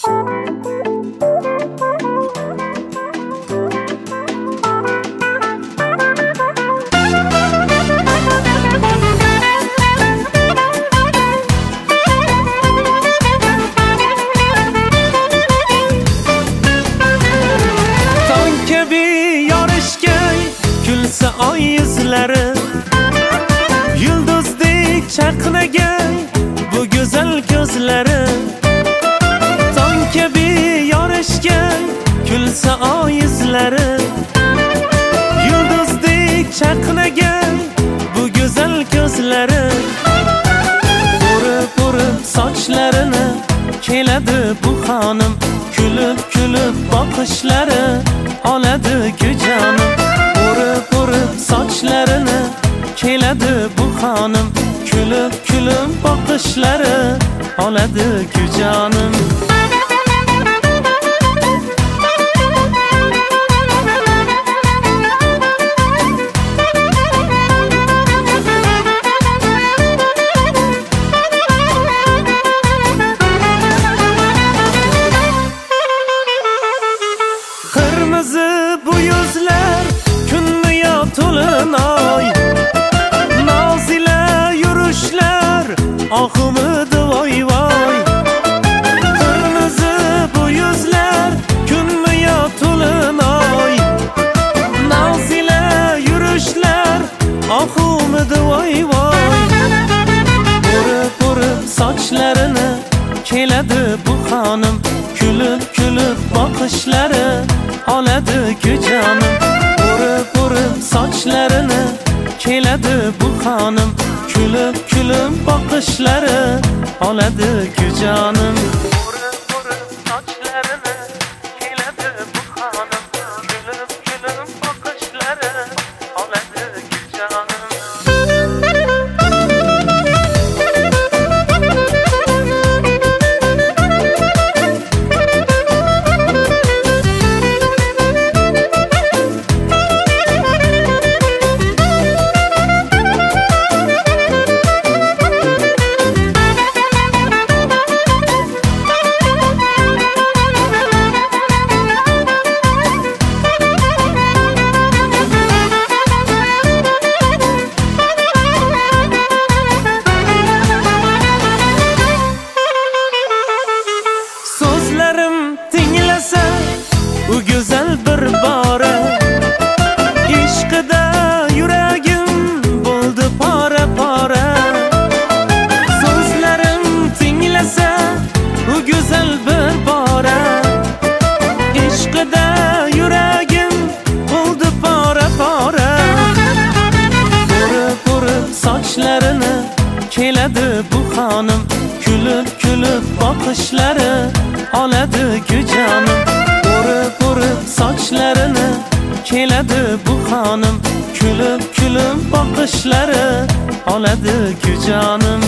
Gülse ay yüzleri, yulduzdek chaqnagan bu güzel gözleri. Tan kabi yorishgan gülse ay yüzleri, yulduzdek chaqnagan bu güzel gözleri. Urib urib sochlarini keladi bu xonim, kulib kulib boqishlari oladi-ku jonim. Urib sochlarini keladi bu xonim, kulib kulib boqishlari oladi-ku jonim. Kırmızı bu yüzler kunniya to'linoy, nozila yurishlar oxumidi voy voy. Kırmızı bu yüzler kunniya to'linoy, nozila yurishlar oxumidi voy voy. Urib sochlarini keladi bu xonim, kulib kulib boqishlari oladi-ku jonim. Urib sochlarini keladi bu xonim, kulib kulib boqishlari oladi-ku jonim. Urib sochlarini keladi bu xonim, kulib kulib boqishlari oladi-ku jonim. Bu güzel bir bora, ishqida yuragim bo'ldi pora pora. So'zlarim tinglasa bu güzel bir bora, ishqida yuragim bo'ldi pora pora. Urib sochlarini keladi bu xonim, kulib kulib boqishlari oladi-ku jonim. Urib sochlarini keladi bu xonim, kulib kulib boqishlari oladi-ku jonim.